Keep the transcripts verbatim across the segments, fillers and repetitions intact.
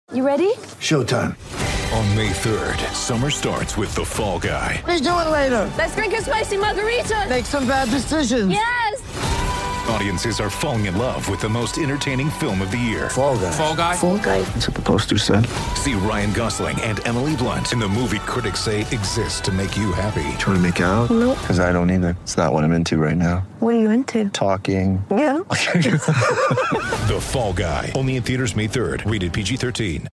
You ready? Showtime. On May third, summer starts with The Fall Guy. Let's do it later. Let's drink a spicy margarita. Make some bad decisions. Yes! Audiences are falling in love with the most entertaining film of the year. Fall Guy. Fall Guy. Fall Guy. That's what the poster said. See Ryan Gosling and Emily Blunt in the movie critics say exists to make you happy. Trying to make it out? Nope. Because I don't either. It's not what I'm into right now. What are you into? Talking. Yeah. The Fall Guy. Only in theaters May third. Rated P G thirteen.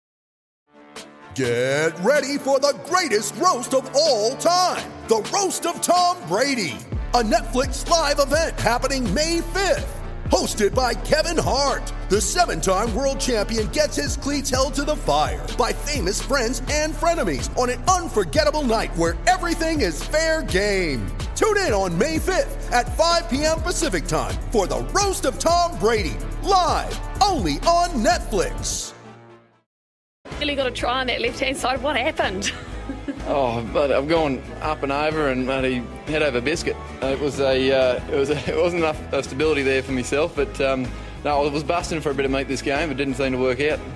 Get ready for the greatest roast of all time. The Roast of Tom Brady. A Netflix live event happening May fifth. Hosted by Kevin Hart. The seven-time world champion gets his cleats held to the fire by famous friends and frenemies on an unforgettable night where everything is fair game. Tune in on May fifth at five p.m. Pacific time for the Roast of Tom Brady. Live only on Netflix. Really got to try on that left-hand side. What happened? Oh, but I'm going up and over and bloody head over biscuit. It was a, uh, it was, a, it wasn't enough uh, stability there for myself. But um, no, I was busting for a bit of meat this game. It didn't seem to work out.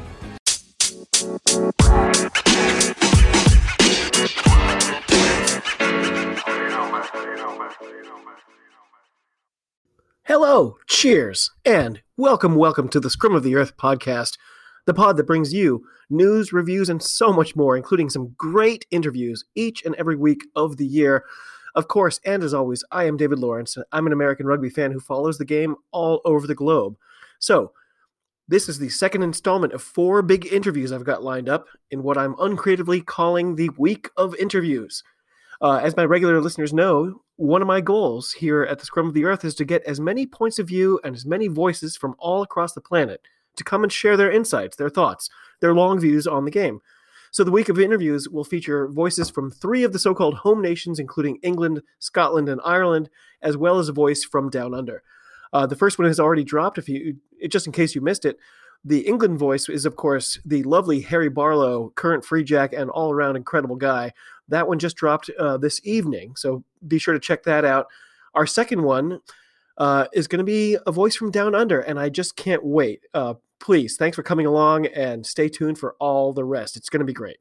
Hello, cheers, and welcome, welcome to the Scrum of the Earth podcast, the pod that brings you news, reviews, and so much more, including some great interviews each and every week of the year. Of course, and as always, I am David Lawrence. I'm an American rugby fan who follows the game all over the globe. So, this is the second installment of four big interviews I've got lined up in what I'm uncreatively calling the Week of Interviews. Uh, as my regular listeners know, one of my goals here at the Scrum of the Earth is to get as many points of view and as many voices from all across the planet to come and share their insights, their thoughts, their long views on the game. So the week of interviews will feature voices from three of the so-called home nations, including England, Scotland, and Ireland, as well as a voice from Down Under. Uh, the first one has already dropped. If you, just in case you missed it, the England voice is, of course, the lovely Harry Barlow, current Free Jack and all-around incredible guy. That one just dropped uh, this evening, so be sure to check that out. Our second one uh, is going to be a voice from Down Under, and I just can't wait. Uh, please, thanks for coming along, and stay tuned for all the rest. It's going to be great.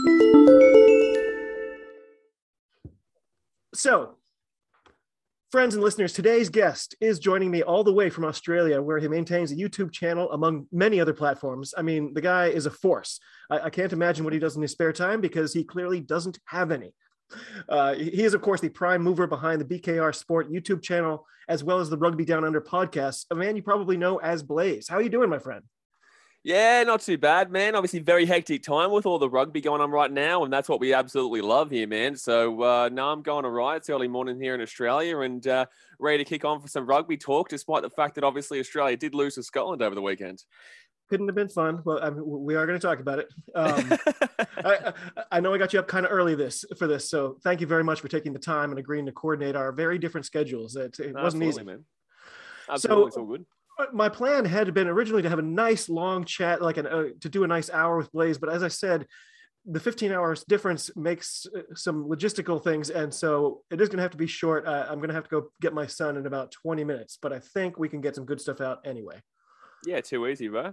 So, friends and listeners, today's guest is joining me all the way from Australia, where he maintains a YouTube channel among many other platforms. I mean, the guy is a force. I, I can't imagine what he does in his spare time because he clearly doesn't have any. Uh, he is, of course, the prime mover behind the B K R Sport YouTube channel, as well as the Rugby Down Under podcast, a man you probably know as Blaze. How are you doing, my friend? Yeah, not too bad, man. Obviously, very hectic time with all the rugby going on right now, and that's what we absolutely love here, man. So, uh, no, I'm going all right. It's early morning here in Australia and uh, ready to kick on for some rugby talk, despite the fact that obviously Australia did lose to Scotland over the weekend. Couldn't have been fun. Well, I mean, we are going to talk about it. Um, I, I know I got you up kind of early this for this, so thank you very much for taking the time and agreeing to coordinate our very different schedules. It, it wasn't Absolutely, easy, man. Absolutely, so, it's all good. My plan had been originally to have a nice long chat, like an, uh, to do a nice hour with Blaze. But as I said, the fifteen hours difference makes some logistical things. And so it is going to have to be short. Uh, I'm going to have to go get my son in about twenty minutes, but I think we can get some good stuff out anyway. Yeah, too easy, bro.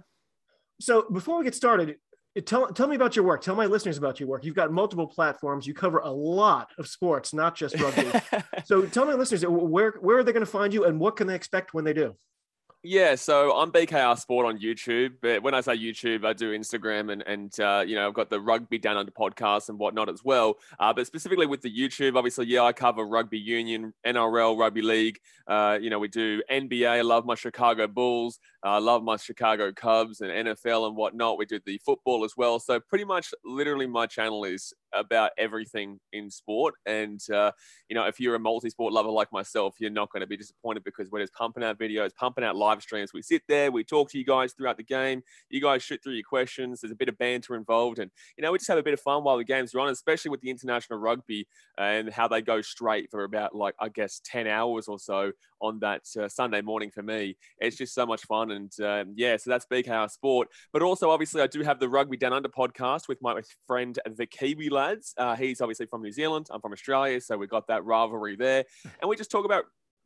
So before we get started, tell, tell me about your work. Tell my listeners about your work. You've got multiple platforms. You cover a lot of sports, not just rugby. So tell my listeners, where, where are they going to find you and what can they expect when they do? Yeah, so I'm B K R Sport on YouTube, but when I say YouTube, I do Instagram and, and uh, you know, I've got the Rugby Down Under podcast and whatnot as well. Uh, but specifically with the YouTube, obviously, yeah, I cover rugby union, N R L, rugby league. Uh, you know, we do N B A. I love my Chicago Bulls. I uh, love my Chicago Cubs and N F L and whatnot. We do the football as well. So pretty much literally my channel is about everything in sport. And, uh, you know, if you're a multi-sport lover like myself, you're not going to be disappointed because we're just pumping out videos, pumping out live streams. We sit there, we talk to you guys throughout the game. You guys shoot through your questions. There's a bit of banter involved. And, you know, we just have a bit of fun while the games are on, especially with the international rugby and how they go straight for about, like, I guess, ten hours or so on that uh, Sunday morning for me. It's just so much fun. And, um, yeah, so that's B K R Sport. But also, obviously, I do have the Rugby Down Under podcast with my friend, the Kiwi Lads. Uh, he's obviously from New Zealand. I'm from Australia, so we've got that rivalry there. And we just talk about,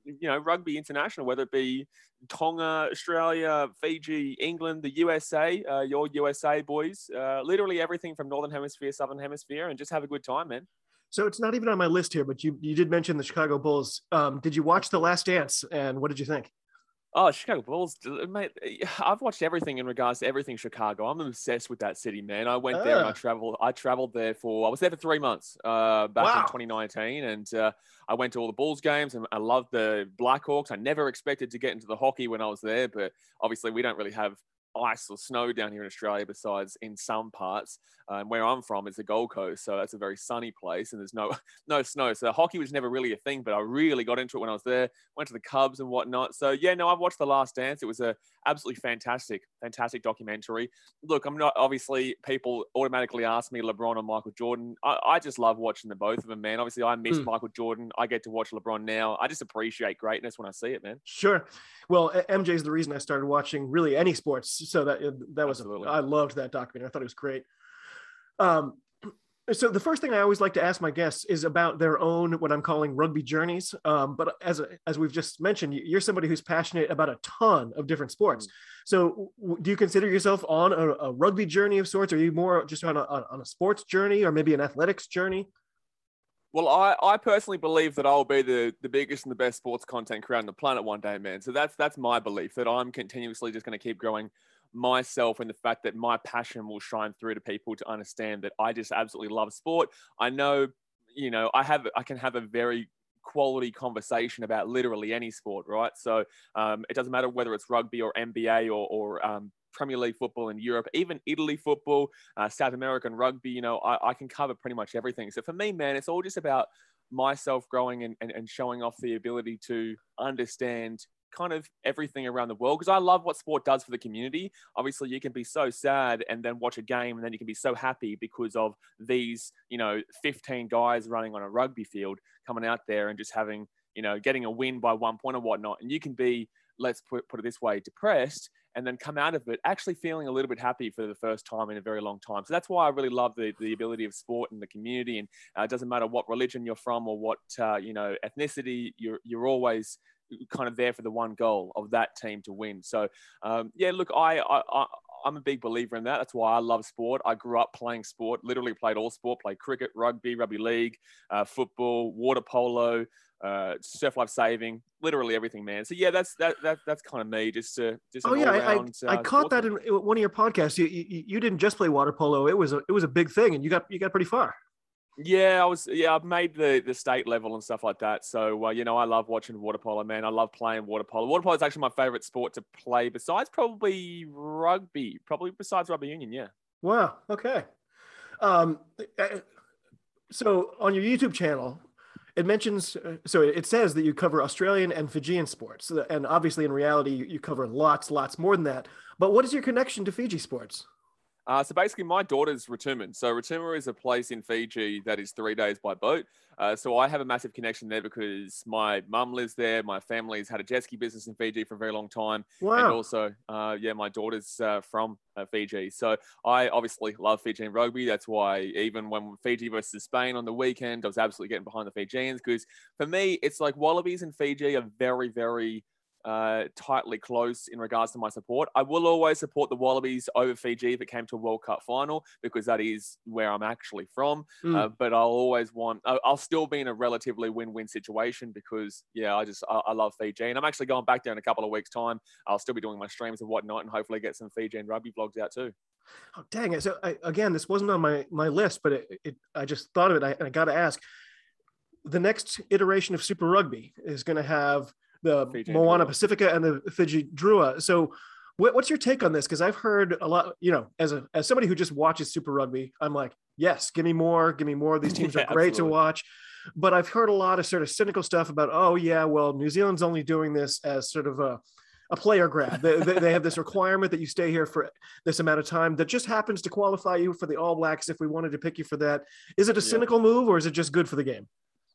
you know, rugby international, whether it be Tonga, Australia, Fiji, England, the U S A, uh, your U S A boys, uh, literally everything from Northern Hemisphere, Southern Hemisphere, and just have a good time, man. So it's not even on my list here, but you, you did mention the Chicago Bulls. Um, did you watch The Last Dance, and what did you think? Oh, Chicago Bulls, mate. I've watched everything in regards to everything Chicago. I'm obsessed with that city, man. I went there and I traveled. I traveled there for, I was there for three months uh, back wow. in twenty nineteen. And uh, I went to all the Bulls games and I loved the Blackhawks. I never expected to get into the hockey when I was there, but obviously we don't really have ice or snow down here in Australia, besides in some parts. Um, where I'm from is the Gold Coast, so that's a very sunny place, and there's no no snow. So hockey was never really a thing, but I really got into it when I was there. Went to the Cubs and whatnot. So yeah, no, I've watched The Last Dance. It was a absolutely fantastic, fantastic documentary. Look, I'm not obviously people automatically ask me LeBron or Michael Jordan. I, I just love watching the both of them, man. Obviously, I miss mm. Michael Jordan. I get to watch LeBron now. I just appreciate greatness when I see it, man. Sure. Well, M J is the reason I started watching really any sports. So that that was Absolutely. I loved that documentary. I thought it was great. Um, so the first thing I always like to ask my guests is about their own, what I'm calling rugby journeys. Um, but as, a, as we've just mentioned, you're somebody who's passionate about a ton of different sports. Mm. So w- do you consider yourself on a, a rugby journey of sorts? Or are you more just on a, on a sports journey, or maybe an athletics journey? Well, I, I personally believe that I'll be the, the biggest and the best sports content creator on the planet one day, man. So that's, that's my belief, that I'm continuously just going to keep growing myself, and the fact that my passion will shine through to people to understand that I just absolutely love sport. I know, you know, I have, I can have a very quality conversation about literally any sport, right? So um, it doesn't matter whether it's rugby or N B A or, or um, Premier League football in Europe, even Italy football, uh, South American rugby, you know, I, I can cover pretty much everything. So for me, man, it's all just about myself growing and, and, and showing off the ability to understand kind of everything around the world, because I love what sport does for the community. Obviously, you can be so sad and then watch a game, and then you can be so happy because of these, you know, fifteen guys running on a rugby field coming out there and just having, you know, getting a win by one point or whatnot. And you can be, let's put, put it this way, depressed, and then come out of it actually feeling a little bit happy for the first time in a very long time. So that's why I really love the, the ability of sport and the community. And uh, it doesn't matter what religion you're from or what, uh, you know, ethnicity, you're, you're always kind of there for the one goal of that team to win. So um, yeah, look, I, I, I, I'm a big believer in that. That's why I love sport. I grew up playing sport, literally played all sport, played cricket, rugby, rugby league, uh, football, water polo, uh, surf life saving, literally everything, man. So yeah, that's, that, that that's kind of me, just to, just oh yeah, around, I, I, uh, I caught that in one of your podcasts. You, you, you didn't just play water polo. It was a, it was a big thing, and you got, you got pretty far. Yeah, I was. Yeah, I've made the, the state level and stuff like that. So, uh, you know, I love watching water polo, man. I love playing water polo. Water polo is actually my favorite sport to play, besides probably rugby. Probably besides rugby union, yeah. Wow. Okay. Um, so on your YouTube channel, it mentions, so it says that you cover Australian and Fijian sports. And obviously, in reality, you cover lots, lots more than that. But what is your connection to Fiji sports? Uh, so basically, my daughter's Rotuma. So Rotuma is a place in Fiji that is three days by boat. Uh, so I have a massive connection there because my mum lives there. My family's had a jet ski business in Fiji for a very long time. Wow. And also, uh, yeah, my daughter's uh, from uh, Fiji. So I obviously love Fijian rugby. That's why even when Fiji versus Spain on the weekend, I was absolutely getting behind the Fijians, because for me, it's like Wallabies and Fiji are very, very Uh, tightly close in regards to my support. I will always support the Wallabies over Fiji if it came to a World Cup final, because that is where I'm actually from. Mm. Uh, but I'll always want, I'll still be in a relatively win-win situation because, yeah, I just, I, I love Fiji. And I'm actually going back there in a couple of weeks' time. I'll still be doing my streams and whatnot, and hopefully get some Fijian rugby vlogs out too. Oh, dang it. So I, again, this wasn't on my, my list, but it, it, I just thought of it. I, I got to ask, the next iteration of Super Rugby is going to have the Fiji Moana Drua. Pacifica and the Fiji Drua. So what, what's your take on this? Because I've heard a lot, you know, as a as somebody who just watches Super Rugby, I'm like, yes, give me more, give me more. These teams yeah, are great absolutely. to watch. But I've heard a lot of sort of cynical stuff about, oh yeah, well, New Zealand's only doing this as sort of a, a player grab. They, they, they have this requirement that you stay here for this amount of time that just happens to qualify you for the All Blacks if we wanted to pick you for that. Is it a yeah. cynical move, or is it just good for the game?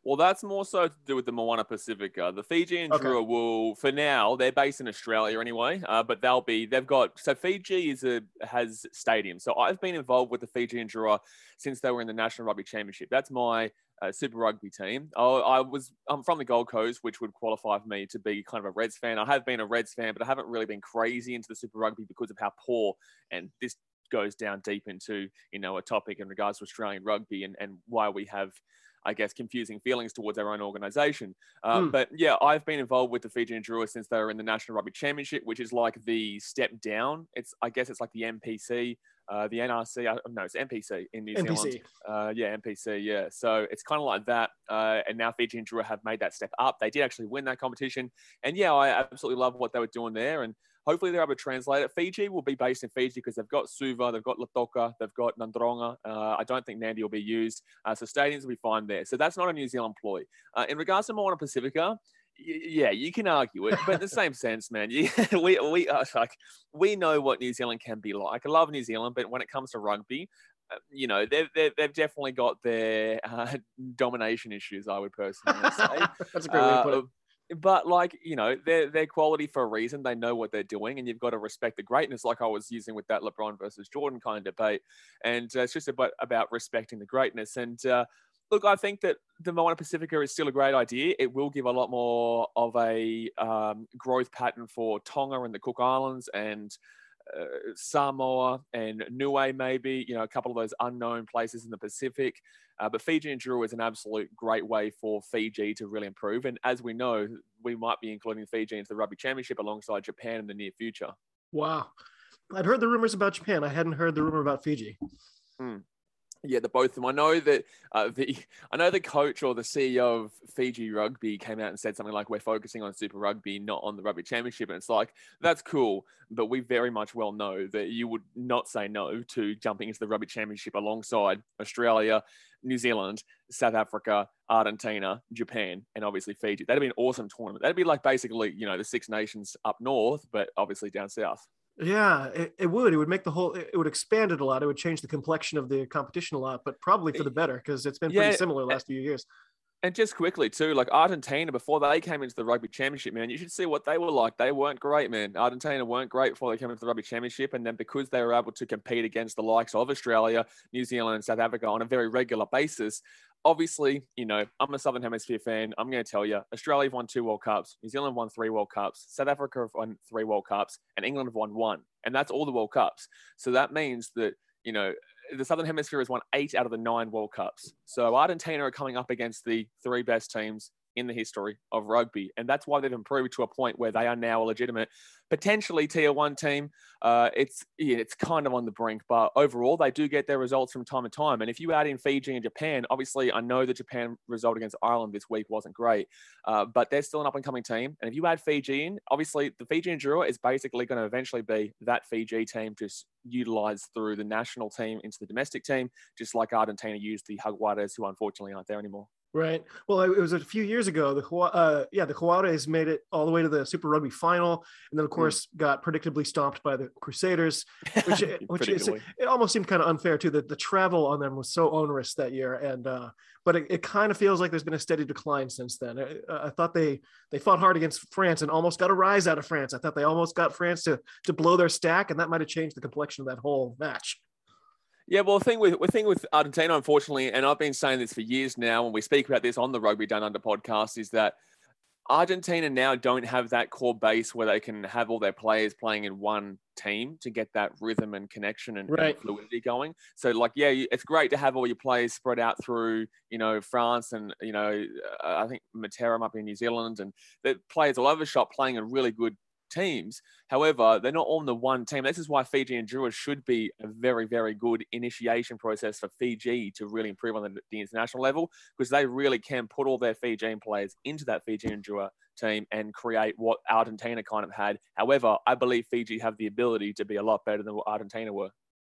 Well, that's more so to do with the Moana Pacifica. The Fiji and Okay. Drua will, for now, they're based in Australia anyway, uh, but they'll be, they've got, so Fiji is a, has stadiums. So I've been involved with the Fiji and Drua since they were in the National Rugby Championship. That's my uh, Super Rugby team. I, I was, I'm from the Gold Coast, which would qualify for me to be kind of a Reds fan. I have been a Reds fan, but I haven't really been crazy into the Super Rugby because of how poor, and this goes down deep into, you know, a topic in regards to Australian rugby and, and why we have, I guess, confusing feelings towards our own organisation. Uh, Mm. But yeah, I've been involved with the Fiji and Drua since they were in the National Rugby Championship, which is like the step down. It's, I guess it's like the N P C, uh, the N R C, uh, no, it's N P C in New N P C. Zealand. Uh, yeah, N P C, yeah. So it's kind of like that. Uh, and now Fiji and Drua have made that step up. They did actually win that competition. And yeah, I absolutely love what they were doing there. And hopefully they're able to translate it. Fiji will be based in Fiji because they've got Suva, they've got Latoka, they've got Nandronga. Uh, I don't think Nandi will be used. Uh, so stadiums will be fine there. So that's not a New Zealand ploy. Uh, in regards to Moana Pacifica, y- yeah, you can argue it, but in the same sense, man, you, we we uh, like we know what New Zealand can be like. I love New Zealand, but when it comes to rugby, uh, you know, they've, they've, they've definitely got their uh, domination issues, I would personally say. That's a great way to put it. Uh, But like, you know, they're, they're quality for a reason. They know what they're doing, and you've got to respect the greatness, like I was using with that LeBron versus Jordan kind of debate. And uh, it's just about, about respecting the greatness. And uh, look, I think that the Moana Pacifica is still a great idea. It will give a lot more of a um, growth pattern for Tonga and the Cook Islands and uh, Samoa and Niue, maybe, you know, a couple of those unknown places in the Pacific. Uh, but Fiji and Drua is an absolute great way for Fiji to really improve. And as we know, we might be including Fiji into the Rugby Championship alongside Japan in the near future. Wow. I'd heard the rumors about Japan. I hadn't heard the rumor about Fiji. Hmm. Yeah, the both of them. I know that uh, the I know the coach or the C E O of Fiji Rugby came out and said something like, "We're focusing on Super Rugby, not on the Rugby Championship." And it's like, that's cool, but we very much well know that you would not say no to jumping into the Rugby Championship alongside Australia, New Zealand, South Africa, Argentina, Japan, and obviously Fiji. That'd be an awesome tournament. That'd be like basically, you know, the Six Nations up north, but obviously down south. Yeah, it, it would. It would make the whole, it would expand it a lot. It would change the complexion of the competition a lot, but probably for the better because it's been pretty Yeah, similar the last few years. And just quickly too, like Argentina, before they came into the Rugby Championship, man, you should see what they were like. They weren't great, man. Argentina weren't great before they came into the Rugby Championship. And then because they were able to compete against the likes of Australia, New Zealand, and South Africa on a very regular basis, obviously, you know, I'm a Southern Hemisphere fan. I'm going to tell you, Australia have won two World Cups. New Zealand won three World Cups. South Africa have won three World Cups. And England have won one. And that's all the World Cups. So that means that, you know, the Southern Hemisphere has won eight out of the nine World Cups. So Argentina are coming up against the three best teams in the history of rugby. And that's why they've improved to a point where they are now a legitimate, potentially tier one team. Uh, it's yeah, it's kind of on the brink, but overall they do get their results from time to time. And if you add in Fiji and Japan, obviously I know the Japan result against Ireland this week wasn't great, uh, but they're still an up and coming team. And if you add Fiji in, obviously the Fiji and Drua is basically going to eventually be that Fiji team just utilized through the national team into the domestic team, just like Argentina used the Jaguares, who unfortunately aren't there anymore. Right. Well, it was a few years ago. The uh, yeah, the Jaguares made it all the way to the Super Rugby final, and then of course mm. got predictably stomped by the Crusaders, which which is it almost seemed kind of unfair too. That the travel on them was so onerous that year, and uh, but it, it kind of feels like there's been a steady decline since then. I, I thought they they fought hard against France and almost got a rise out of France. I thought they almost got France to to blow their stack, and that might have changed the complexion of that whole match. Yeah, well, the thing with the thing with Argentina, unfortunately, and I've been saying this for years now, and we speak about this on the Rugby Down Under podcast, is that Argentina now don't have that core base where they can have all their players playing in one team to get that rhythm and connection and, right. and fluidity going. So, like, yeah, it's great to have all your players spread out through, you know, France and, you know, uh, I think Matera might be in New Zealand, and the players all over the shop playing in really good teams. However, they're not all in the one team. This is why Fiji and Drua should be a very, very good initiation process for Fiji to really improve on the, the international level, because they really can put all their Fijian players into that Fiji and Drua team and create what Argentina kind of had. However, I believe Fiji have the ability to be a lot better than what Argentina were.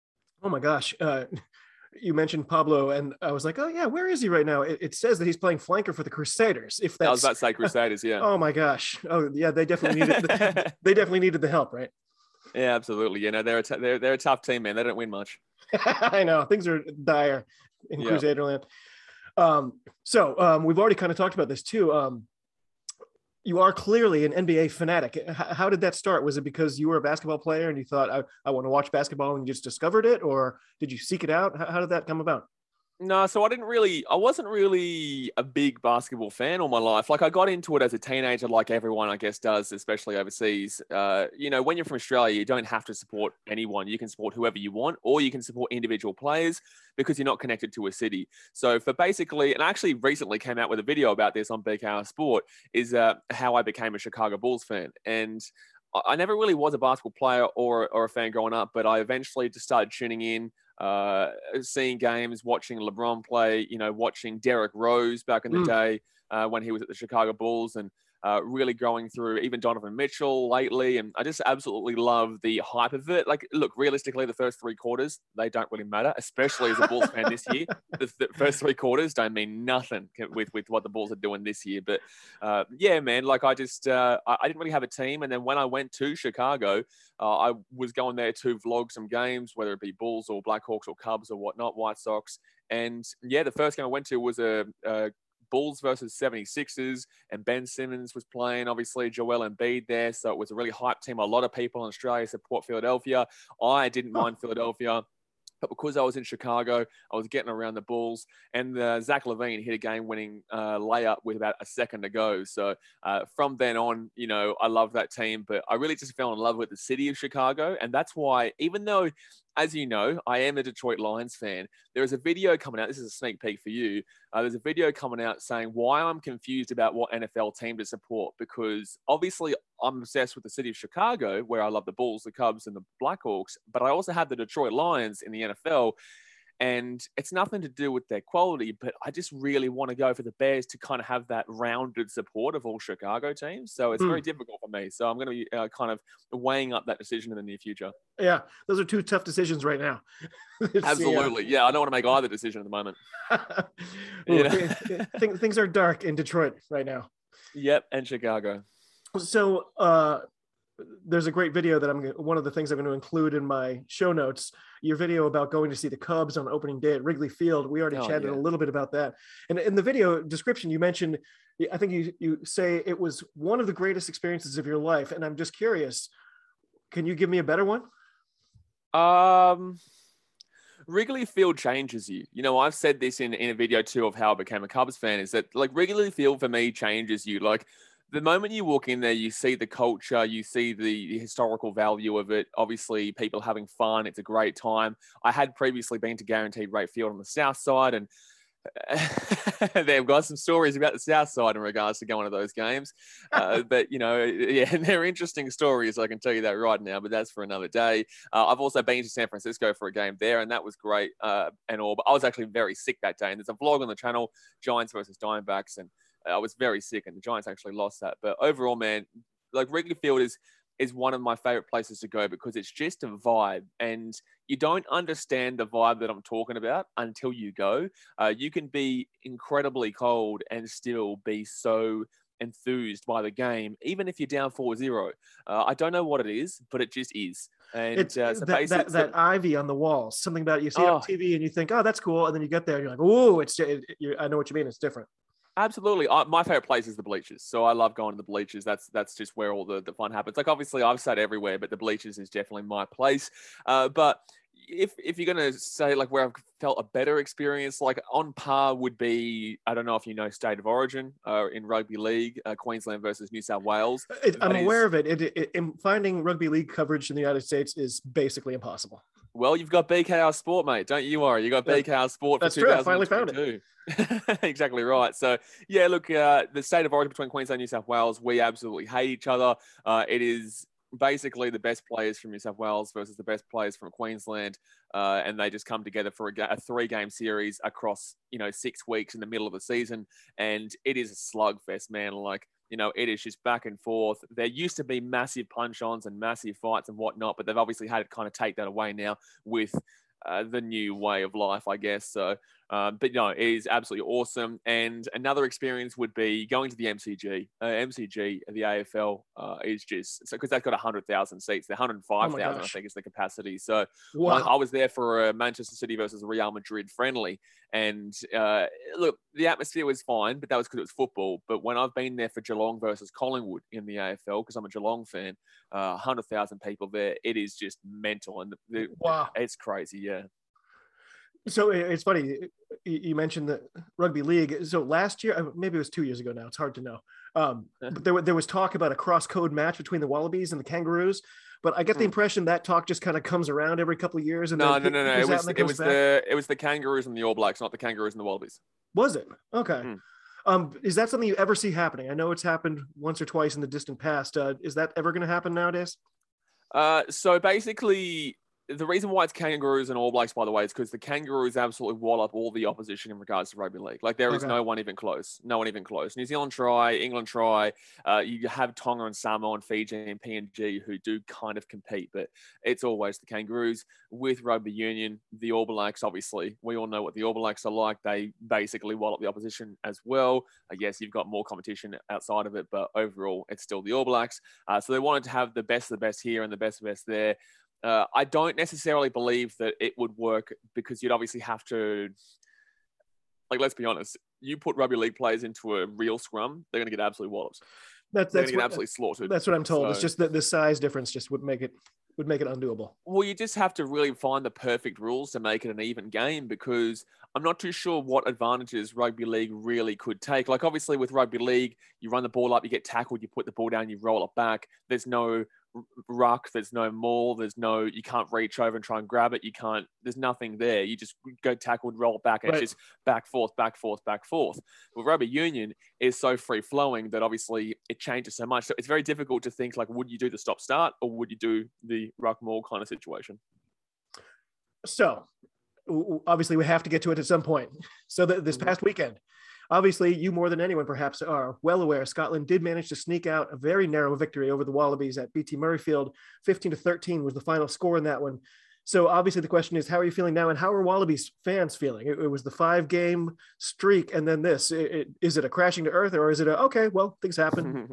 Oh my gosh. Uh, you mentioned Pablo, and I was like, oh yeah, where is he right now? It, it says that he's playing flanker for the Crusaders. If that's, I was about to say Crusaders, yeah. Oh my gosh. Oh yeah, they definitely needed. The, they definitely needed the help, right? Yeah, absolutely. You know, they're a t- they're they're a tough team, man. They don't win much. I know things are dire in yeah. Crusader land. Um, so um, we've already kind of talked about this too. Um, you are clearly an N B A fanatic. H- how did that start? Was it because you were a basketball player and you thought, I, I want to watch basketball, and you just discovered it? Or did you seek it out? How, how did that come about? No, so I didn't really, I wasn't really a big basketball fan all my life. Like I got into it as a teenager, like everyone, I guess, does, especially overseas. Uh, you know, when you're from Australia, you don't have to support anyone. You can support whoever you want, or you can support individual players because you're not connected to a city. So for basically, and I actually recently came out with a video about this on B K R Sport, is uh, how I became a Chicago Bulls fan. And I never really was a basketball player or, or a fan growing up, but I eventually just started tuning in, uh, seeing games, watching LeBron play, you know, watching Derrick Rose back in the mm. day uh, when he was at the Chicago Bulls, and uh, really going through even Donovan Mitchell lately. And I just absolutely love the hype of it. Like, look, realistically, the first three quarters, they don't really matter, especially as a Bulls fan this year. The, the first three quarters don't mean nothing with, with what the Bulls are doing this year. But uh, yeah, man, like I just, uh, I, I didn't really have a team. And then when I went to Chicago, uh, I was going there to vlog some games, whether it be Bulls or Blackhawks or Cubs or whatnot, White Sox. And yeah, the first game I went to was a, a Bulls versus seventy-sixers, and Ben Simmons was playing, obviously Joel Embiid there. So it was a really hyped team. A lot of people in Australia support Philadelphia. I didn't mind Philadelphia, but because I was in Chicago, I was getting around the Bulls, and uh, Zach LaVine hit a game-winning uh, layup with about a second to go. So uh, from then on, you know, I love that team, but I really just fell in love with the city of Chicago. And that's why, even though, as you know, I am a Detroit Lions fan, there is a video coming out. This is a sneak peek for you. Uh, there's a video coming out saying why I'm confused about what N F L team to support, because obviously I'm obsessed with the city of Chicago, where I love the Bulls, the Cubs, and the Blackhawks, but I also have the Detroit Lions in the N F L. And it's nothing to do with their quality, but I just really want to go for the Bears to kind of have that rounded support of all Chicago teams. So it's mm. very difficult for me. So I'm going to be uh, kind of weighing up that decision in the near future. Yeah, those are two tough decisions right now. Absolutely. Yeah. yeah, I don't want to make either decision at the moment. Ooh, know? th- things are dark in Detroit right now. Yep, and Chicago. So uh, there's a great video that I'm gonna, one of the things I'm going to include in my show notes. Your video about going to see the Cubs on opening day at Wrigley Field. We already oh, chatted yeah. a little bit about that. And in the video description, you mentioned, I think you, you say it was one of the greatest experiences of your life. And I'm just curious, can you give me a better one? Um, Wrigley Field changes you. You know, I've said this in, in a video too of how I became a Cubs fan, is that like Wrigley Field for me changes you. Like, the moment you walk in there, you see the culture, you see the historical value of it. Obviously, people having fun. It's a great time. I had previously been to Guaranteed Rate Field on the south side, and they've got some stories about the south side in regards to going to those games. Uh, but, you know, yeah, they're interesting stories. I can tell you that right now, but that's for another day. Uh, I've also been to San Francisco for a game there, and that was great uh, and all. But I was actually very sick that day, and there's a vlog on the channel, Giants versus Diamondbacks, and I was very sick, and the Giants actually lost that. But overall, man, like Wrigley Field is is one of my favorite places to go because it's just a vibe, and you don't understand the vibe that I'm talking about until you go. Uh, you can be incredibly cold and still be so enthused by the game, even if you're down four zero. Uh, I don't know what it is, but it just is. And it's uh, so that, that, that ivy on the wall, something about it. You see oh. it on T V and you think, oh, that's cool. And then you get there and you're like, oh, it's, it, it, I know what you mean. It's different. Absolutely. I, my favorite place is the bleachers. So I love going to the bleachers. That's that's just where all the, the fun happens. Like, obviously, I've sat everywhere, but the bleachers is definitely my place. Uh, but if if you're going to say, like, where I've felt a better experience, like, on par would be, I don't know if you know State of Origin uh, in rugby league, uh, Queensland versus New South Wales. It, I'm is, aware of it. It, it, it. Finding rugby league coverage in the United States is basically impossible. Well, you've got B K R Sport, mate. Don't you worry. You got B K R Sport for That's true. I finally found it. Exactly right. So, yeah, look, uh, the State of Origin between Queensland and New South Wales, we absolutely hate each other. Uh, it is basically the best players from New South Wales versus the best players from Queensland, uh, and they just come together for a, a three-game series across, you know, six weeks in the middle of the season, and it is a slugfest, man. Like, you know, it is just back and forth. There used to be massive punch-ons and massive fights and whatnot, but they've obviously had to kind of take that away now with uh, the new way of life, I guess. So, um, but no, it is absolutely awesome. And another experience would be going to the M C G. Uh, M C G, the A F L, uh, is just, so because they've got one hundred thousand seats. They're one hundred five thousand, oh I think, is the capacity. So wow. I, I was there for a Manchester City versus Real Madrid friendly. And uh, look, the atmosphere was fine, but that was because it was football. But when I've been there for Geelong versus Collingwood in the A F L, because I'm a Geelong fan, uh, one hundred thousand people there, it is just mental. And the, the, wow, it's crazy, yeah. So it's funny, you mentioned the rugby league. So last year, maybe it was two years ago now, it's hard to know. Um, but there, there was talk about a cross-code match between the Wallabies and the Kangaroos. But I get the impression that talk just kind of comes around every couple of years. And no, then no, no, no. It It was, it it was the it was the Kangaroos and the All Blacks, not the Kangaroos and the Wallabies. Was it? Okay. Mm. Um, is that something you ever see happening? I know it's happened once or twice in the distant past. Uh, is that ever going to happen nowadays? Uh, so basically, the reason why it's Kangaroos and All Blacks, by the way, is because the Kangaroos absolutely wall up all the opposition in regards to rugby league. Like, there is Okay. no one even close. No one even close. New Zealand try, England try. Uh, you have Tonga and Samoa and Fiji and P N G who do kind of compete, but it's always the Kangaroos. With rugby union, the All Blacks, obviously, we all know what the All Blacks are like. They basically wall up the opposition as well. I guess you've got more competition outside of it, but overall, it's still the All Blacks. Uh, so they wanted to have the best of the best here and the best of the best there. Uh, I don't necessarily believe that it would work because you'd obviously have to, like, let's be honest, you put rugby league players into a real scrum, they're going to get absolutely walloped. That's, They're that's going to get what, absolutely slaughtered. That's what I'm told. So, It's just that the size difference just would make it would make it undoable. well, you just have to really find the perfect rules to make it an even game, because I'm not too sure what advantages rugby league really could take. Like, obviously with rugby league, you run the ball up, you get tackled, you put the ball down, you roll it back. There's no ruck, there's no maul, there's no, you can't reach over and try and grab it. You can't, there's nothing there. You just go tackled, roll it back, and Right. it's just back, forth, back, forth, back, forth. Well, rugby union is so free flowing that obviously it changes so much. So it's very difficult to think, like, would you do the stop start or would you do the ruck maul kind of situation? So w- w- obviously we have to get to it at some point. So th- this past weekend, obviously you more than anyone perhaps are well aware, Scotland did manage to sneak out a very narrow victory over the Wallabies at B T Murrayfield. fifteen to thirteen was the final score in that one. So obviously the question is, how are you feeling now, and how are Wallabies fans feeling? It, it was the five game streak and then this. It, it, is it a crashing to earth, or is it a, okay, well, things happen?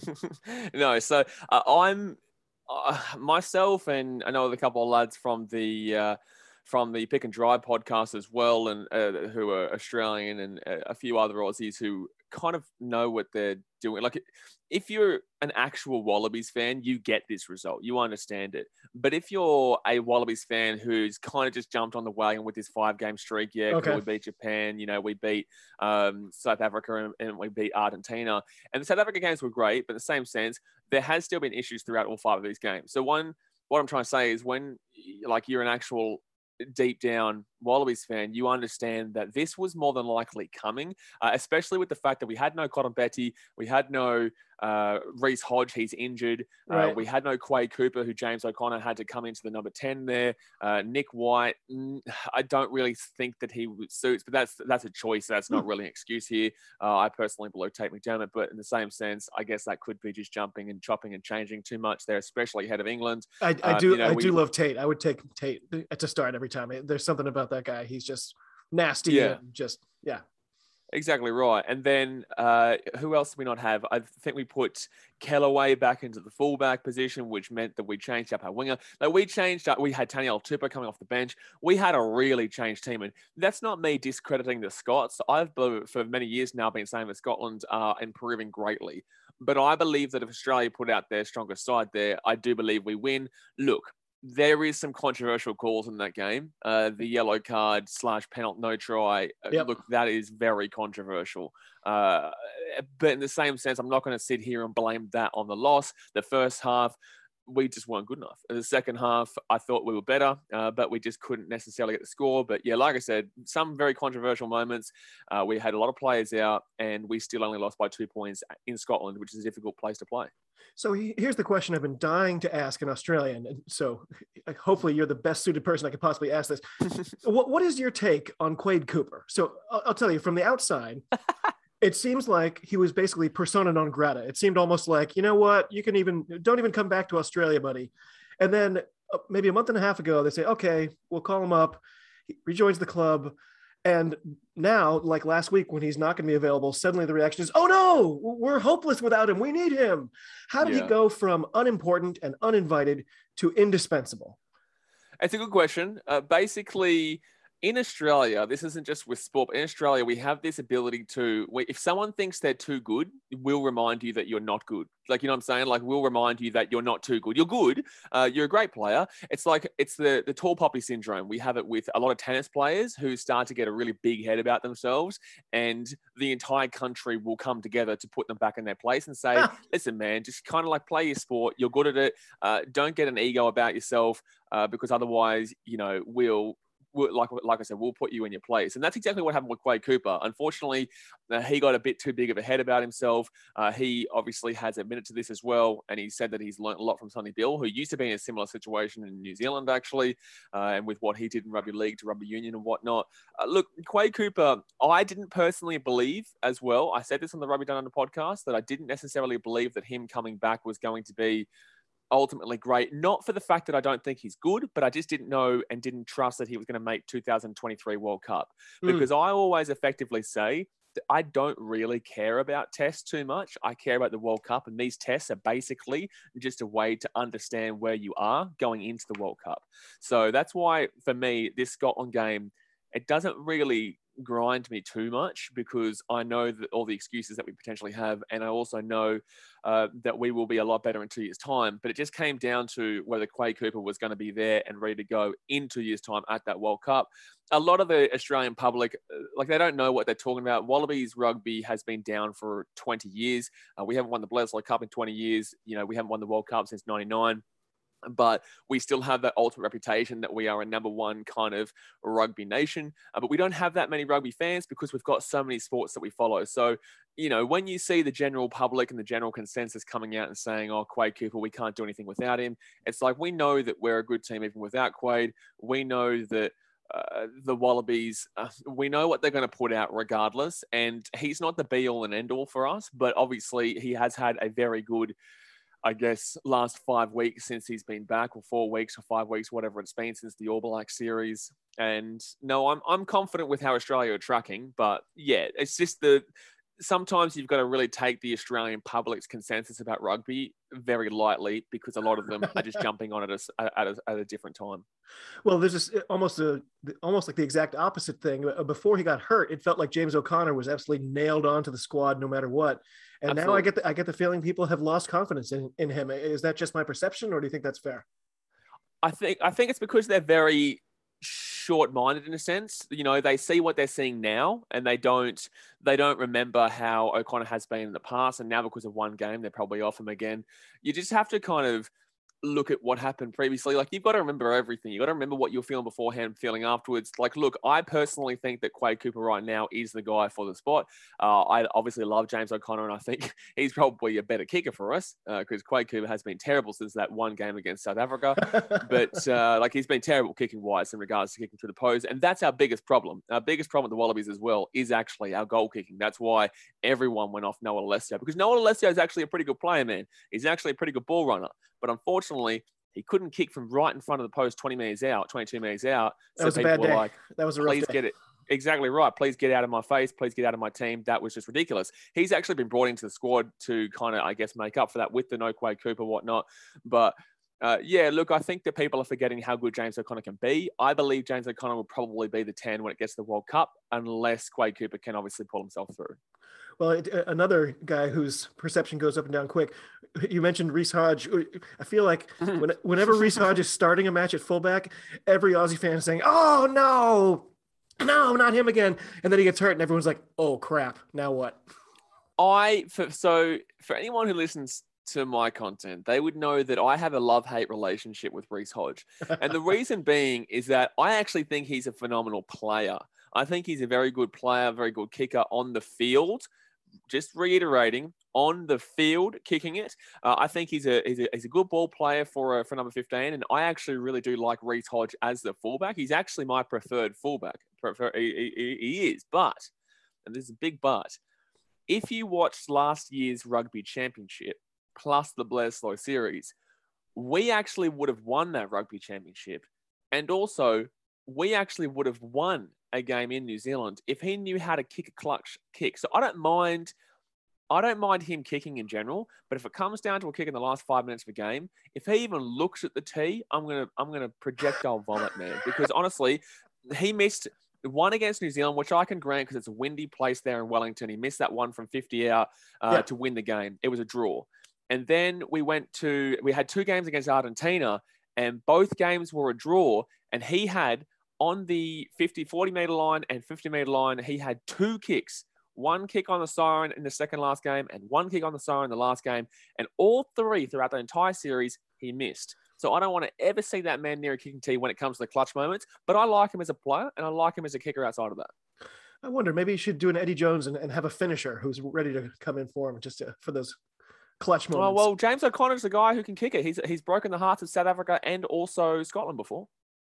No, so uh, I'm uh, myself, and I know a couple of lads from the uh, from the Pick and Dry podcast as well, and uh, who are Australian, and a few other Aussies who kind of know what they're doing. Like, if you're an actual Wallabies fan, you get this result, you understand it. But if you're a Wallabies fan who's kind of just jumped on the wagon with this five game streak, yeah, Okay. we beat Japan, you know, we beat um, South Africa, and, and we beat Argentina. And the South Africa games were great, but in the same sense, there has still been issues throughout all five of these games. So one, what I'm trying to say is, when, like, you're an actual deep down Wallabies fan, you understand that this was more than likely coming, uh, especially with the fact that we had no Cotton Betty, we had no uh, Reece Hodge, he's injured, uh, Right. we had no Quade Cooper, who James O'Connor had to come into the number ten there, uh, Nick White, mm, I don't really think that he suits, but that's that's a choice, that's not really an excuse here. Uh, I personally below Tate McDermott, but in the same sense, I guess that could be just jumping and chopping and changing too much there, especially ahead of England. I, I Um, do you know, I we- do love Tate. I would take Tate to start every time. There's something about that guy. He's just nasty. Yeah. And just, yeah. Exactly right. And then uh, who else did we not have? I think we put Kellaway back into the fullback position, which meant that we changed up our winger. Like, we changed up, we had Taniela Tupou coming off the bench. We had a really changed team. And that's not me discrediting the Scots. I've, for many years now, been saying that Scotland are improving greatly. But I believe that if Australia put out their strongest side there, I do believe we win. Look, there is some controversial calls in that game. Uh, the yellow card slash penalty, no try. Uh, Yep. Look, that is very controversial. Uh, but in the same sense, I'm not going to sit here and blame that on the loss. The first half, we just weren't good enough. In the second half, I thought we were better, uh, but we just couldn't necessarily get the score. But yeah, like I said, some very controversial moments. Uh, we had a lot of players out, and we still only lost by two points in Scotland, which is a difficult place to play. So he- here's the question I've been dying to ask an Australian. And so like, hopefully you're the best suited person I could possibly ask this. what, what is your take on Quade Cooper? So I'll, I'll tell you, from the outside, it seems like he was basically persona non grata. It seemed almost like, you know what, you can even, don't even come back to Australia, buddy. And then uh, maybe a month and a half ago, they say, okay, we'll call him up. He rejoins the club. And now, like last week, when he's not going to be available, suddenly the reaction is, oh no, we're hopeless without him. We need him. How did Yeah. he go from unimportant and uninvited to indispensable? It's a good question. Uh, basically, in Australia, this isn't just with sport, but in Australia, we have this ability to, if someone thinks they're too good, we'll remind you that you're not good. Like, you know what I'm saying? Like, we'll remind you that you're not too good. You're good. Uh, you're a great player. It's like, it's the, the tall poppy syndrome. We have it with a lot of tennis players who start to get a really big head about themselves, and the entire country will come together to put them back in their place and say, listen, man, just kind of like play your sport. You're good at it. Uh, don't get an ego about yourself, uh, because otherwise, you know, we'll, like like I said, we'll put you in your place. And that's exactly what happened with Quade Cooper. Unfortunately, uh, he got a bit too big of a head about himself. Uh, he obviously has admitted to this as well. And he said that he's learned a lot from Sonny Bill, who used to be in a similar situation in New Zealand, actually, uh, and with what he did in rugby league to rugby union and whatnot. Uh, look, Quade Cooper, I didn't personally believe as well. I said this on the Rugby Down Under podcast, that I didn't necessarily believe that him coming back was going to be ultimately great, not for the fact that I don't think he's good, but I just didn't know and didn't trust that he was going to make two thousand twenty-three World Cup, because mm. I always effectively say that I don't really care about tests too much. I care about the World Cup, and these tests are basically just a way to understand where you are going into the World Cup. So that's why, for me, this Scotland game, it doesn't really grind me too much, because I know that all the excuses that we potentially have, and I also know uh, that we will be a lot better in two years' time. But it just came down to whether Quade Cooper was going to be there and ready to go in two years' time at that World Cup. A lot of the Australian public, like, they don't know what they're talking about. Wallabies rugby has been down for twenty years. Uh, we haven't won the Bledisloe Cup in twenty years. You know, we haven't won the World Cup since ninety-nine. But we still have that ultimate reputation that we are a number one kind of rugby nation. Uh, but we don't have that many rugby fans because we've got so many sports that we follow. So, you know, when you see the general public and the general consensus coming out and saying, oh, Quade Cooper, we can't do anything without him, it's like, we know that we're a good team even without Quade. We know that Uh, the Wallabies, uh, we know what they're going to put out regardless. And he's not the be all and end all for us, but obviously he has had a very good, I guess, last five weeks since he's been back, or four weeks or five weeks, whatever it's been, since the All Black series. And no, I'm I'm confident with how Australia are tracking, but yeah, it's just the, sometimes you've got to really take the Australian public's consensus about rugby very lightly, because a lot of them are just jumping on it at a, at a, at a different time. Well, there's just almost a, almost like the exact opposite thing. Before he got hurt, it felt like James O'Connor was absolutely nailed onto the squad no matter what. And Absolutely. now I get the, I get the feeling people have lost confidence in, in him. Is that just my perception, or do you think that's fair? I think I think it's because they're very short-minded in a sense. You know, they see what they're seeing now, and they don't they don't remember how O'Connor has been in the past. And now, because of one game, they're probably off him again. You just have to kind of look at what happened previously. Like, you've got to remember everything. You've got to remember what you're feeling beforehand, feeling afterwards. Like, look, I personally think that Quade Cooper right now is the guy for the spot. Uh, I obviously love James O'Connor, and I think he's probably a better kicker for us, because uh, Quade Cooper has been terrible since that one game against South Africa. But, uh, like, he's been terrible kicking-wise in regards to kicking through the post. And that's our biggest problem. Our biggest problem with the Wallabies as well is actually our goal kicking. That's why everyone went off Noah Alessio, because Noah Alessio is actually a pretty good player, man. He's actually a pretty good ball runner. But unfortunately, he couldn't kick from right in front of the post twenty meters out, twenty-two meters out. That so was a bad day. Like, that was a rough please day. Get it. Exactly right. Please get out of my face. Please get out of my team. That was just ridiculous. He's actually been brought into the squad to kind of, I guess, make up for that with the no Quade Cooper, whatnot. But uh, yeah, look, I think that people are forgetting how good James O'Connor can be. I believe James O'Connor will probably be the ten when it gets to the World Cup, unless Quade Cooper can obviously pull himself through. Well, it, another guy whose perception goes up and down quick. You mentioned Reece Hodge. I feel like when, whenever Reece Hodge is starting a match at fullback, every Aussie fan is saying, "Oh no, no, not him again!" And then he gets hurt, and everyone's like, "Oh crap, now what?" I for, so for anyone who listens to my content, they would know that I have a love-hate relationship with Reece Hodge, and the reason being is that I actually think he's a phenomenal player. I think he's a very good player, very good kicker on the field. Just reiterating, on the field, kicking it. Uh, I think he's a, he's a he's a good ball player for uh, for number fifteen, and I actually really do like Reece Hodge as the fullback. He's actually my preferred fullback. Prefer, he, he, he is, but, and this is a big but, if you watched last year's rugby championship plus the Bledisloe series, we actually would have won that rugby championship, and also we actually would have won a game in New Zealand if he knew how to kick a clutch kick. So I don't mind, I don't mind him kicking in general, but if it comes down to a kick in the last five minutes of a game, if he even looks at the tee, I'm gonna I'm gonna projectile vomit, man. Because honestly, he missed one against New Zealand, which I can grant because it's a windy place there in Wellington. He missed that one from fifty out uh, yeah. to win the game. It was a draw. And then we went to, we had two games against Argentina, and both games were a draw. And he had on the fifty, forty meter line and fifty meter line, he had two kicks. One kick on the siren in the second last game and one kick on the siren in the last game. And all three throughout the entire series, he missed. So I don't want to ever see that man near a kicking tee when it comes to the clutch moments, but I like him as a player and I like him as a kicker outside of that. I wonder, maybe he should do an Eddie Jones and, and have a finisher who's ready to come in for him just to, for those clutch moments. Oh, well, James O'Connor's the guy who can kick it. He's, he's broken the hearts of South Africa and also Scotland before.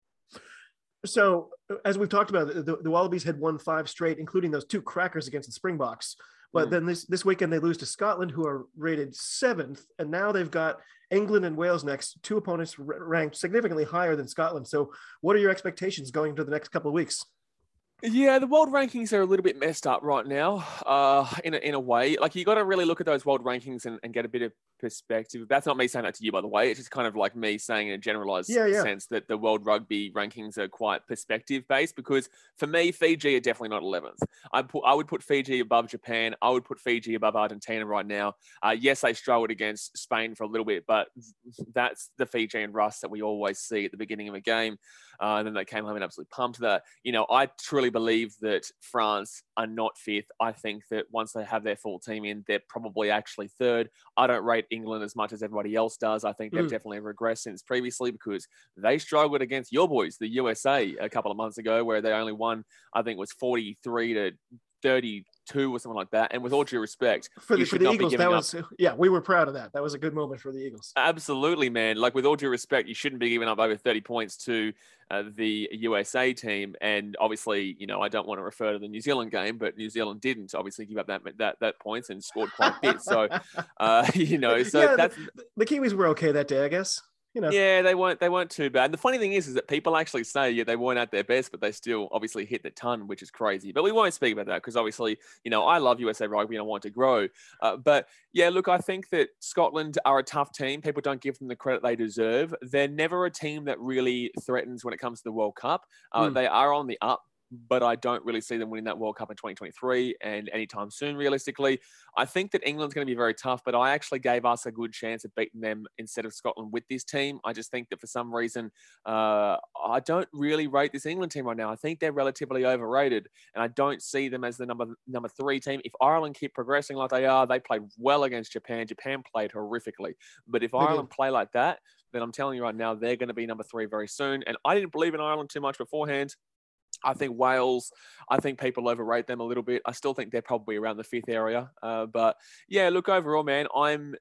So as we've talked about, the, the Wallabies had won five straight, including those two crackers against the Springboks. But mm. then this, this weekend they lose to Scotland, who are rated seventh. And now they've got England and Wales next, two opponents r- ranked significantly higher than Scotland. So what are your expectations going into the next couple of weeks? Yeah, the world rankings are a little bit messed up right now, uh, in a, in a way. Like, you got to really look at those world rankings and, and get a bit of perspective. That's not me saying that to you, by the way. It's just kind of like me saying in a generalized yeah, yeah. sense that the world rugby rankings are quite perspective-based, because for me, Fiji are definitely not eleventh. I put, I would put Fiji above Japan. I would put Fiji above Argentina right now. Uh, yes, they struggled against Spain for a little bit, but that's the Fijian rust that we always see at the beginning of a game. Uh, and then they came home and absolutely pumped that. You know, I truly believe that France are not fifth. I think that once they have their full team in, they're probably actually third. I don't rate England as much as everybody else does. I think they've mm. definitely regressed since previously, because they struggled against your boys, the U S A, a couple of months ago, where they only won, I think it was forty-three to thirty-two or something like that. And with all due respect, for the, for the Eagles, that was, up. yeah, we were proud of that. That was a good moment for the Eagles. Absolutely, man. Like, with all due respect, you shouldn't be giving up over thirty points to uh, the U S A team. And obviously, you know, I don't want to refer to the New Zealand game, but New Zealand didn't obviously give up that that, that points and scored quite a bit. So, uh, you know, so yeah, that's the, the Kiwis were okay that day, I guess. You know. Yeah, they weren't they weren't too bad. The funny thing is, is that people actually say, yeah, they weren't at their best, but they still obviously hit the ton, which is crazy. But we won't speak about that because obviously, you know, I love U S A rugby and I want to grow. Uh, but yeah, look, I think that Scotland are a tough team. People don't give them the credit they deserve. They're never a team that really threatens when it comes to the World Cup. Uh, mm. They are on the up, but I don't really see them winning that World Cup in twenty twenty-three and anytime soon, realistically. I think that England's going to be very tough, but I actually gave us a good chance of beating them instead of Scotland with this team. I just think that for some reason, uh, I don't really rate this England team right now. I think they're relatively overrated, and I don't see them as the number number three team. If Ireland keep progressing like they are, they played well against Japan. Japan played horrifically. But if Ireland play like that, then I'm telling you right now, they're going to be number three very soon. And I didn't believe in Ireland too much beforehand. I think Wales, I think people overrate them a little bit. I still think they're probably around the fifth area. Uh, but yeah, look, overall, man, I'm,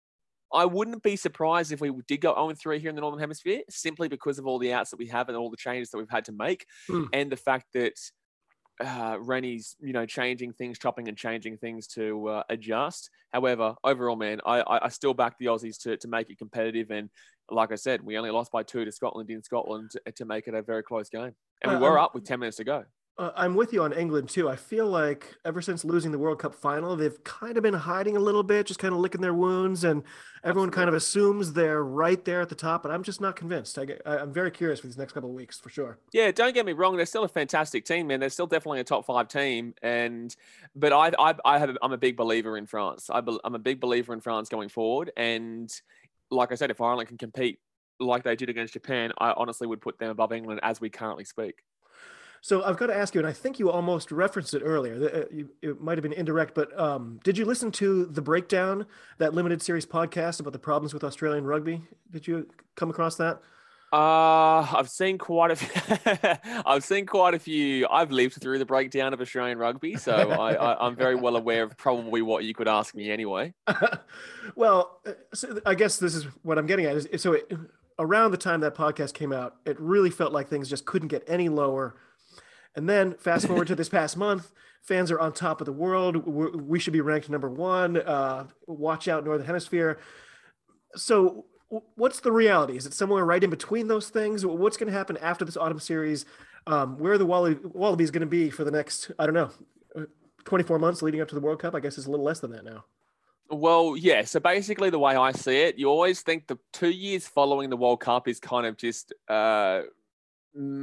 I wouldn't be surprised if we did go oh and three here in the Northern Hemisphere, simply because of all the outs that we have and all the changes that we've had to make. Mm. And the fact that uh, Rennie's, you know, changing things, chopping and changing things to uh, adjust. However, overall, man, I, I, I still back the Aussies to, to make it competitive. And like I said, we only lost by two to Scotland in Scotland to, to make it a very close game. And we were uh, up with ten minutes to go. Uh, I'm with you on England, too. I feel like ever since losing the World Cup final, they've kind of been hiding a little bit, just kind of licking their wounds. And everyone Absolutely. kind of assumes they're right there at the top. But I'm just not convinced. I get, I, I'm very curious for these next couple of weeks, for sure. Yeah, don't get me wrong. They're still a fantastic team, man. They're still definitely a top five team. And But I, I, I have, I'm a big believer in France. I be, I'm a big believer in France going forward. And like I said, if Ireland can compete like they did against Japan, I honestly would put them above England as we currently speak. So I've got to ask you, and I think you almost referenced it earlier. It might have been indirect, but um, did you listen to The Breakdown, that limited series podcast about the problems with Australian rugby? Did you come across that? Uh, I've seen quite a few. I've seen quite a few. I've lived through the breakdown of Australian rugby, so I, I, I'm very well aware of probably what you could ask me anyway. Well, so I guess this is what I'm getting at. Is so it, around the time that podcast came out, it really felt like things just couldn't get any lower. And then fast forward to this past month, fans are on top of the world. We're, we should be ranked number one. Uh, watch out, Northern Hemisphere. So what's the reality? Is it somewhere right in between those things? What's going to happen after this autumn series? Um, where are the Wallab- Wallabies going to be for the next, I don't know, twenty-four months leading up to the World Cup? I guess it's a little less than that now. Well, yeah. So basically the way I see it, you always think the two years following the World Cup is kind of just uh, mm,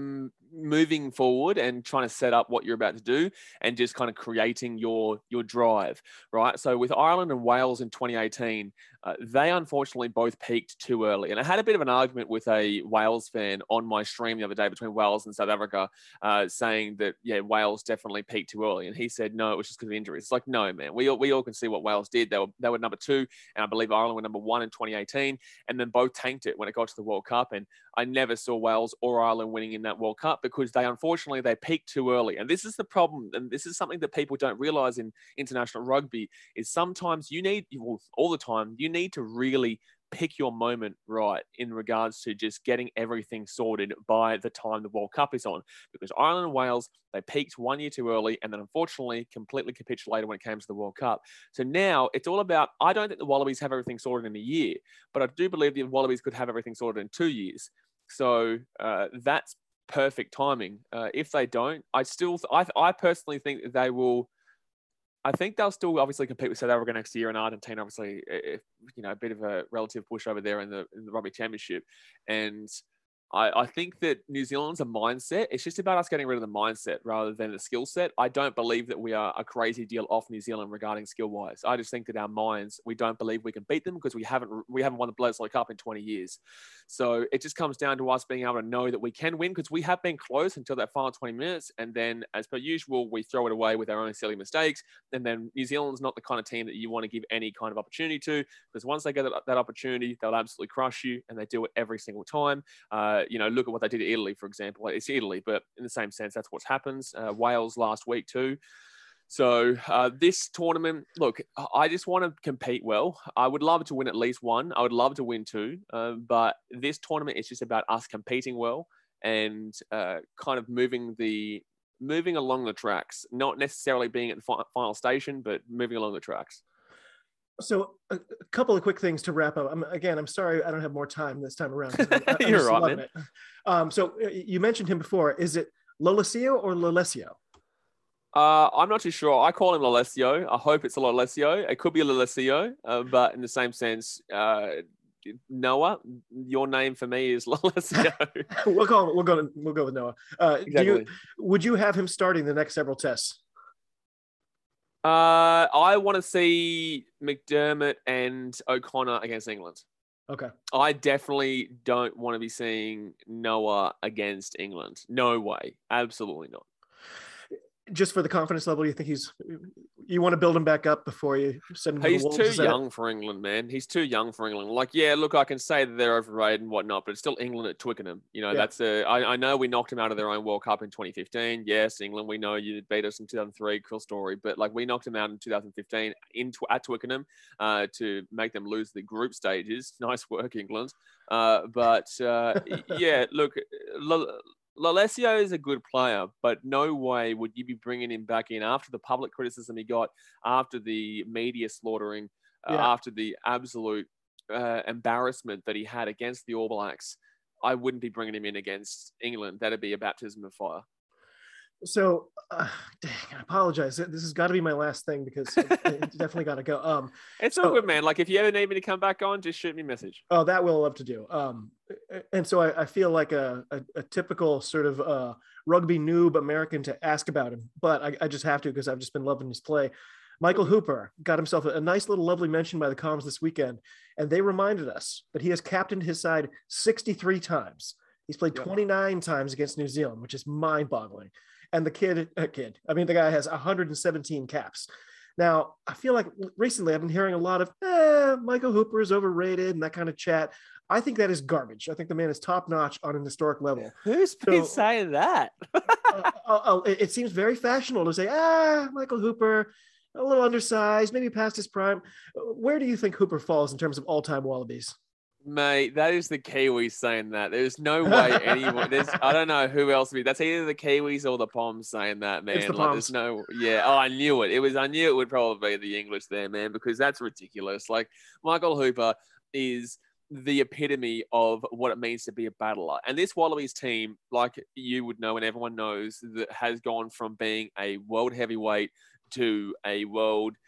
moving forward and trying to set up what you're about to do and just kind of creating your your drive, right? So with Ireland and Wales in twenty eighteen, uh, they unfortunately both peaked too early. And I had a bit of an argument with a Wales fan on my stream the other day between Wales and South Africa, uh, saying that, yeah, Wales definitely peaked too early. And he said, no, it was just because of injuries. It's like, no, man, we all, we all can see what Wales did. They were, they were number two, and I believe Ireland were number one in twenty eighteen, and then both tanked it when it got to the World Cup. And I never saw Wales or Ireland winning in that World Cup because they, unfortunately, they peaked too early. And this is the problem. And this is something that people don't realize in international rugby is sometimes you need, well, all the time, you need to really pick your moment right in regards to just getting everything sorted by the time the World Cup is on. Because Ireland and Wales, they peaked one year too early and then unfortunately completely capitulated when it came to the World Cup. So now it's all about, I don't think the Wallabies have everything sorted in a year, but I do believe the Wallabies could have everything sorted in two years. So uh, that's perfect timing. Uh, if they don't, I still, I, I personally think that they will, I think they'll still obviously compete with South Africa next year, and Argentina, obviously, if, you know, a bit of a relative push over there in the, in the Rugby Championship. And I, I think that New Zealand's a mindset. It's just about us getting rid of the mindset rather than the skill set. I don't believe that we are a crazy deal off New Zealand regarding skill-wise. I just think that our minds, we don't believe we can beat them because we haven't we haven't won the Bledisloe Cup in twenty years. So it just comes down to us being able to know that we can win because we have been close until that final twenty minutes. And then, as per usual, we throw it away with our own silly mistakes. And then New Zealand's not the kind of team that you want to give any kind of opportunity to, because once they get that opportunity, they'll absolutely crush you, and they do it every single time. Uh, you know, look at what they did to Italy, for example. It's Italy, but in the same sense, that's what happens. Uh, Wales last week too. So uh, this tournament, look, I just want to compete well. I would love to win at least one. I would love to win two. Uh, but this tournament is just about us competing well and uh, kind of moving the moving along the tracks, not necessarily being at the fi- final station, but moving along the tracks. So a, a couple of quick things to wrap up. I'm, again, I'm sorry I don't have more time this time around. I'm, I'm You're right, man. It. Um, so you mentioned him before. Is it Lolesio or Lolesio? Uh, I'm not too sure. I call him Lolesio. I hope it's a Lolesio. It could be a Lolesio, uh, but in the same sense, uh, Noah, your name for me is Lolesio. we'll go. We'll go. We'll go with Noah. Uh, exactly. do you, would you have him starting the next several tests? Uh, I want to see McDermott and O'Connor against England. Okay. I definitely don't want to be seeing Noah against England. No way. Absolutely not. Just for the confidence level, you think he's, you want to build him back up before you send him to He's the Wolves? too young for England, man. He's too young for England. Like, yeah, look, I can say that they're overrated and whatnot, but it's still England at Twickenham. You know, yeah. that's a, I, I know we knocked them out of their own World Cup in twenty fifteen. Yes, England, we know you beat us in two thousand three, cool story. But like, we knocked them out in two thousand fifteen in, at Twickenham uh, to make them lose the group stages. Nice work, England. Uh, but uh, yeah, look, L- Lolesio is a good player, but no way would you be bringing him back in after the public criticism he got, after the media slaughtering, uh, yeah. after the absolute uh, embarrassment that he had against the All Blacks. I wouldn't be bringing him in against England. That'd be a baptism of fire. So, uh, dang, I apologize. This has got to be my last thing because it's definitely got to go. Um, it's so, all good, man. Like, if you ever need me to come back on, just shoot me a message. Oh, that we'll love to do. Um, and so I, I feel like a, a, a typical sort of uh, rugby noob American to ask about him, but I, I just have to because I've just been loving his play. Michael Hooper got himself a, a nice little lovely mention by the Coms this weekend, and they reminded us that he has captained his side sixty-three times. He's played twenty-nine times against New Zealand, which is mind-boggling. And the kid, uh, kid, I mean, the guy has one hundred seventeen caps. Now, I feel like recently I've been hearing a lot of, eh, Michael Hooper is overrated and that kind of chat. I think that is garbage. I think the man is top-notch on an historic level. Who's been so, saying that? uh, uh, uh, it, it seems very fashionable to say, ah, Michael Hooper, a little undersized, maybe past his prime. Where do you think Hooper falls in terms of all-time Wallabies? Mate, that is the Kiwis saying that. There's no way anyone. There's, I don't know who else. Be. That's either the Kiwis or the Poms saying that, man. It's the like, Poms. There's no. Yeah. Oh, I knew it. It was. I knew it would probably be the English there, man, because that's ridiculous. Like, Michael Hooper is the epitome of what it means to be a battler, and this Wallabies team, like you would know and everyone knows, that has gone from being a world heavyweight to a world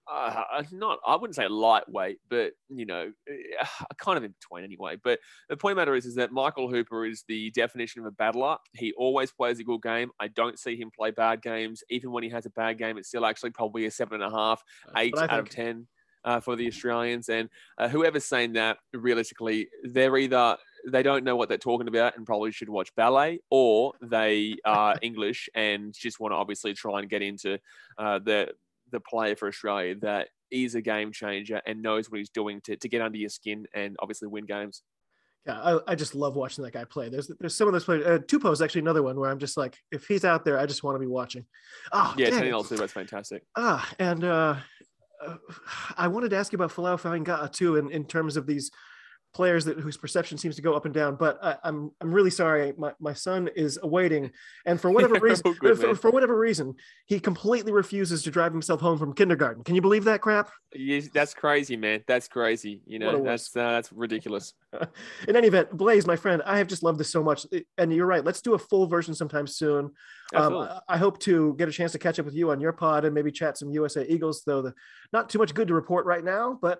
Uh, not, I wouldn't say lightweight, but, you know, kind of in between anyway. But the point of the matter is, is that Michael Hooper is the definition of a battler. He always plays a good game. I don't see him play bad games. Even when he has a bad game, it's still actually probably a seven and a half, eight out of ten uh, for the Australians. And uh, whoever's saying that, realistically, they're either, they don't know what they're talking about and probably should watch ballet, or they are English and just want to obviously try and get into uh, the the player for Australia that is a game changer and knows what he's doing to, to get under your skin and obviously win games. Yeah, I, I just love watching that guy play. There's there's some of those players. Uh, Tupou is actually another one where I'm just like, if he's out there, I just want to be watching. Oh, yeah, damn Tony it. Tupou's fantastic. Ah, and uh, uh, I wanted to ask you about Folau Fainga'a too, in, in terms of these players that whose perception seems to go up and down, but I, I'm I'm really sorry. My, my son is awaiting, and for whatever reason, good, for, for whatever reason, he completely refuses to drive himself home from kindergarten. Can you believe that crap? Yes, that's crazy, man. That's crazy. You know, that's uh, that's ridiculous. In any event, Blaze, my friend, I have just loved this so much, and you're right. Let's do a full version sometime soon. Um, I hope to get a chance to catch up with you on your pod and maybe chat some U S A Eagles, though the not too much good to report right now. But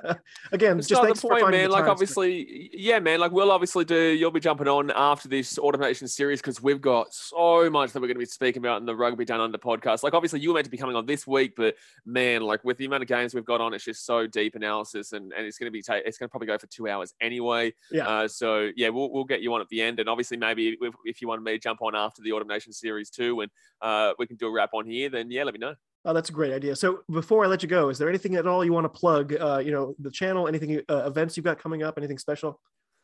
again, it's just not thanks the point, for man. the like time. obviously, yeah, man. Like we'll obviously do. You'll be jumping on after this automation series because we've got so much that we're going to be speaking about in the Rugby Down Under podcast. Like obviously, you were meant to be coming on this week, but man, like with the amount of games we've got on, it's just so deep analysis, and, and it's going to be ta- it's going to probably go for two hours anyway. Yeah. Uh, so yeah, we'll we'll get you on at the end, and obviously maybe if, if you want me to jump on after the automation series too, and uh, we can do a wrap on here, then yeah, let me know. Oh, that's a great idea. So before I let you go, is there anything at all you want to plug? Uh, you know, the channel, anything, you, uh, events you've got coming up, anything special?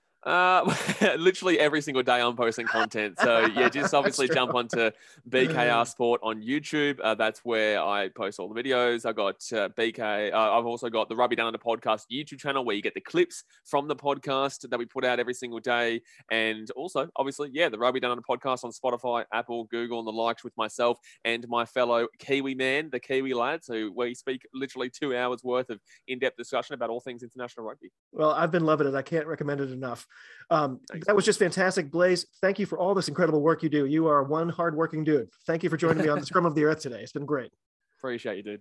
Uh, literally every single day I'm posting content. So yeah, just obviously jump onto B K R Sport on YouTube. Uh, that's where I post all the videos. I got uh, B K. Uh, I've also got the Rugby Down Under podcast YouTube channel where you get the clips from the podcast that we put out every single day. And also, obviously, yeah, the Rugby Down Under podcast on Spotify, Apple, Google, and the likes with myself and my fellow Kiwi man, the Kiwi lads, who we speak literally two hours worth of in-depth discussion about all things international rugby. Well, I've been loving it. I can't recommend it enough. Um, that was just fantastic. Blaze, thank you for all this incredible work you do. You are one hardworking dude. Thank you for joining me on the Scrum of the Earth today. It's been great. Appreciate you, dude.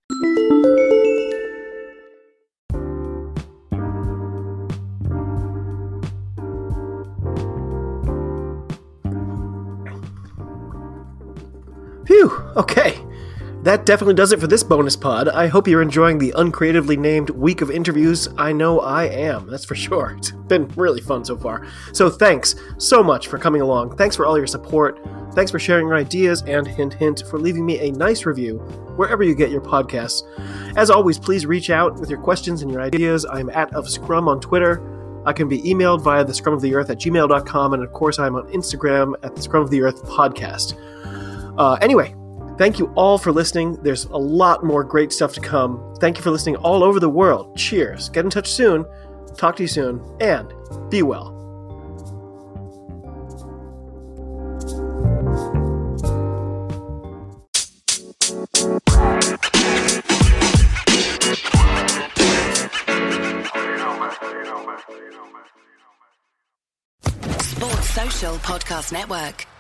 Phew. Okay. That definitely does it for this bonus pod. I hope you're enjoying the uncreatively named week of interviews. I know I am, that's for sure. It's been really fun so far. So thanks so much for coming along. Thanks for all your support. Thanks for sharing your ideas, and hint, hint, for leaving me a nice review wherever you get your podcasts. As always, please reach out with your questions and your ideas. I'm at of Scrum on Twitter. I can be emailed via the scrum of the earth at gmail dot com, and of course I'm on Instagram at the Scrum of the Earth podcast. Uh, anyway, thank you all for listening. There's a lot more great stuff to come. Thank you for listening all over the world. Cheers. Get in touch soon. Talk to you soon. And be well. Sports Social Podcast Network.